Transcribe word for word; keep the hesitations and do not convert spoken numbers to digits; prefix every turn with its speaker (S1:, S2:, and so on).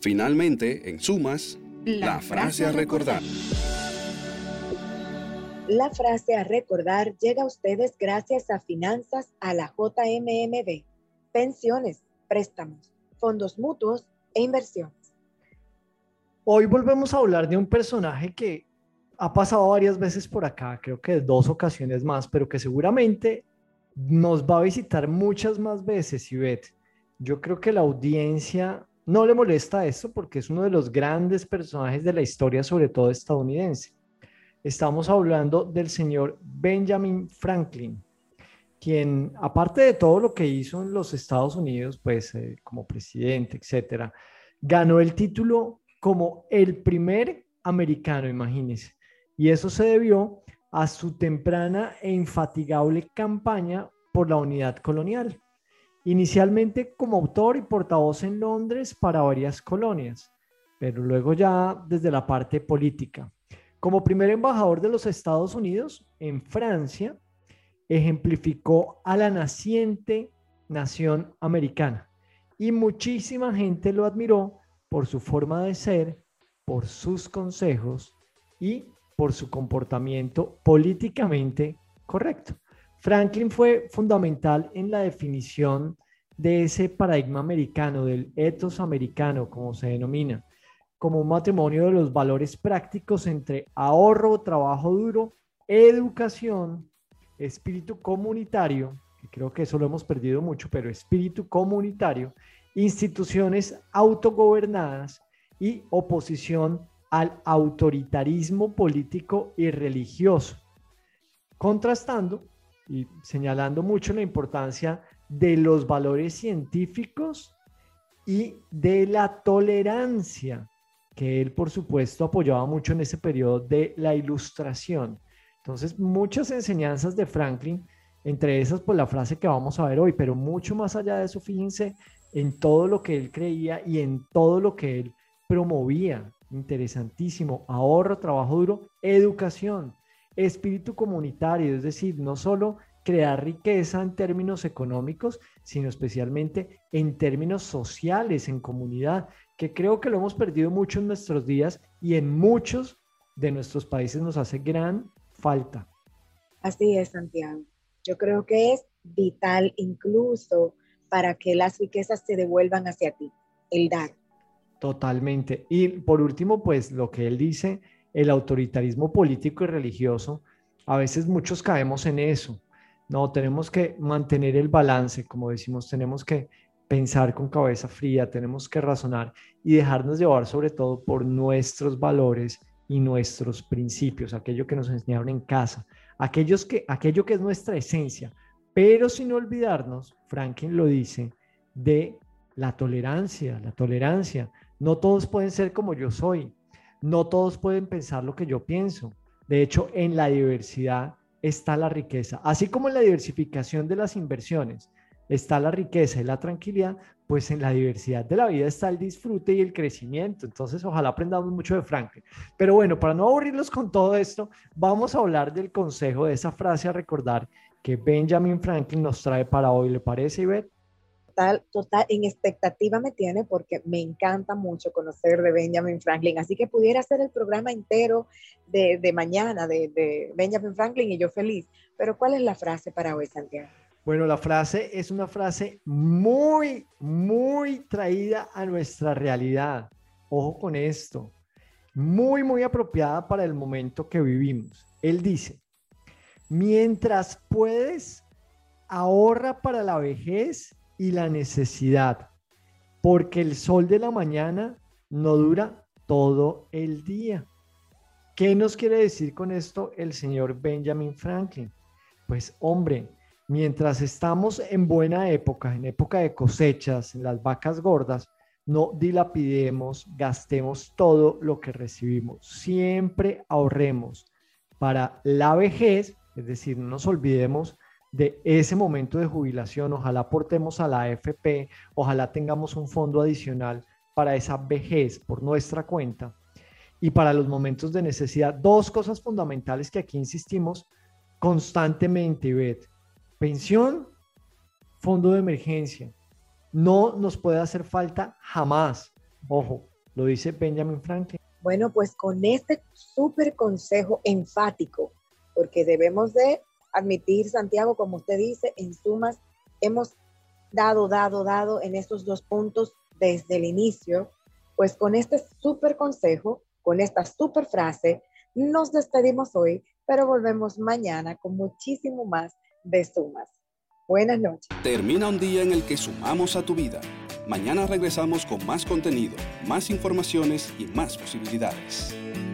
S1: Finalmente, en sumas, la, la frase a recordar.
S2: La frase a recordar llega a ustedes gracias a Finanzas a la J M M B, pensiones, préstamos, fondos mutuos e inversiones.
S3: Hoy volvemos a hablar de un personaje que ha pasado varias veces por acá, creo que dos ocasiones más, pero que seguramente nos va a visitar muchas más veces, Ivette. Yo creo que la audiencia no le molesta esto porque es uno de los grandes personajes de la historia, sobre todo estadounidense. Estamos hablando del señor Benjamin Franklin, quien, aparte de todo lo que hizo en los Estados Unidos, pues eh, como presidente, etcétera, ganó el título como el primer americano, imagínense. Y eso se debió a su temprana e infatigable campaña por la unidad colonial. Inicialmente como autor y portavoz en Londres para varias colonias, pero luego ya desde la parte política. Como primer embajador de los Estados Unidos en Francia, ejemplificó a la naciente nación americana y muchísima gente lo admiró por su forma de ser, por sus consejos y por su comportamiento políticamente correcto. Franklin fue fundamental en la definición de ese paradigma americano, del ethos americano, como se denomina, como un matrimonio de los valores prácticos entre ahorro, trabajo duro, educación, espíritu comunitario, que creo que eso lo hemos perdido mucho, pero espíritu comunitario, instituciones autogobernadas y oposición al autoritarismo político y religioso, contrastando y señalando mucho la importancia de los valores científicos y de la tolerancia, que él, por supuesto, apoyaba mucho en ese periodo de la Ilustración. Entonces, muchas enseñanzas de Franklin, entre esas, pues la frase que vamos a ver hoy, pero mucho más allá de eso, fíjense en todo lo que él creía y en todo lo que él promovía. Interesantísimo: ahorro, trabajo duro, educación, espíritu comunitario, es decir, no solo crear riqueza en términos económicos, sino especialmente en términos sociales, en comunidad, que creo que lo hemos perdido mucho en nuestros días y en muchos de nuestros países nos hace gran falta.
S2: Así es, Santiago. Yo creo que es vital incluso para que las riquezas se devuelvan hacia ti, el dar.
S3: Totalmente. Y por último, pues lo que él dice, el autoritarismo político y religioso, a veces muchos caemos en eso. No, tenemos que mantener el balance, como decimos, tenemos que pensar con cabeza fría, tenemos que razonar y dejarnos llevar sobre todo por nuestros valores y nuestros principios, aquello que nos enseñaron en casa, aquellos que, aquello que es nuestra esencia, pero sin olvidarnos, Franklin lo dice, de la tolerancia, la tolerancia. No todos pueden ser como yo soy, no todos pueden pensar lo que yo pienso. De hecho, en la diversidad está la riqueza, así como en la diversificación de las inversiones está la riqueza y la tranquilidad, pues en la diversidad de la vida está el disfrute y el crecimiento. Entonces, ojalá aprendamos mucho de Franklin. Pero bueno, para no aburrirlos con todo esto, vamos a hablar del consejo, de esa frase a recordar que Benjamin Franklin nos trae para hoy. ¿Le parece, Ivette?
S2: Total, total, en expectativa me tiene porque me encanta mucho conocer de Benjamin Franklin, así que pudiera hacer el programa entero de, de mañana de, de Benjamin Franklin y yo feliz. Pero ¿cuál es la frase para hoy, Santiago?
S3: Bueno, la frase es una frase muy, muy traída a nuestra realidad. Ojo con esto. Muy, muy apropiada para el momento que vivimos. Él dice: mientras puedes, ahorra para la vejez y la necesidad, porque el sol de la mañana no dura todo el día. ¿Qué nos quiere decir con esto el señor Benjamin Franklin? Pues, hombre, mientras estamos en buena época, en época de cosechas, en las vacas gordas, no dilapidemos, gastemos todo lo que recibimos. Siempre ahorremos para la vejez, es decir, no nos olvidemos de ese momento de jubilación. Ojalá aportemos a la A F P, ojalá tengamos un fondo adicional para esa vejez por nuestra cuenta y para los momentos de necesidad. Dos cosas fundamentales que aquí insistimos constantemente, Ivette: pensión, fondo de emergencia. No nos puede hacer falta jamás. Ojo, Lo dice Benjamin Franklin.
S2: Bueno, pues con este súper consejo enfático, porque debemos de admitir, Santiago, como usted dice, en sumas, hemos dado, dado, dado en estos dos puntos desde el inicio, pues con este súper consejo, con esta súper frase, nos despedimos hoy, pero volvemos mañana con muchísimo más de sumas. Buenas noches.
S1: Termina un día en el que sumamos a tu vida. Mañana regresamos con más contenido, más informaciones y más posibilidades.